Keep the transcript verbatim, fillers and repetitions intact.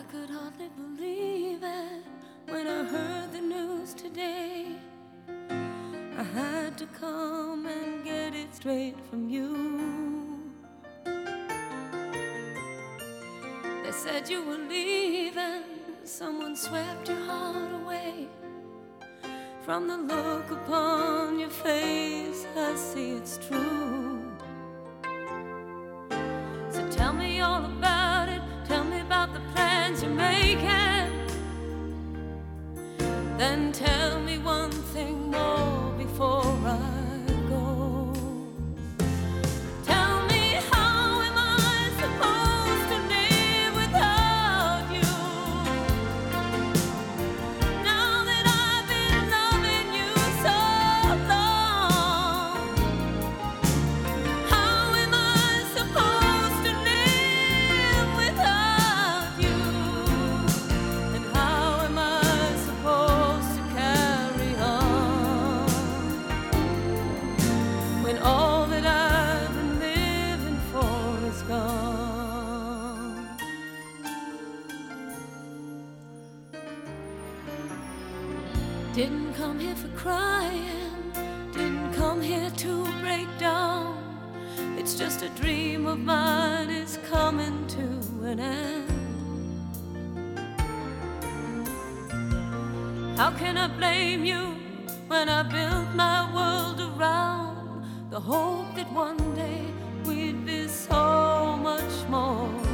could hardly believe it when I heard the news today. I had to come and get it straight from you. They said you were leaving, someone swept your heart away. From the look upon your face, I see it's true. So tell me all about it, tell me about the plans you're making. Then tell me one thing more before I go. Tell me, how am I supposed to live without you? Now that I've been loving you so long, how am I supposed to live without you? And how am I supposed to carry on when all that I've been living for is gone? Didn't come here for crying, didn't come here to break down. It's just a dream of mine is coming to an end. How can I blame you when I built my world around the hope that one day we'd be so much more?